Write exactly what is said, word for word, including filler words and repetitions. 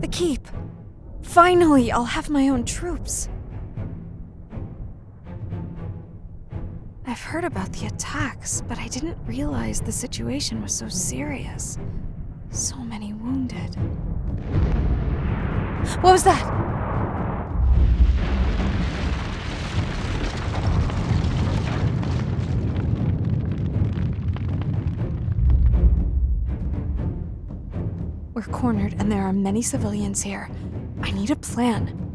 the keep. Finally, I'll have my own troops. I've heard about the attacks, but I didn't realize the situation was so serious. So many wounded. What was that? We're cornered and there are many civilians here. I need a plan.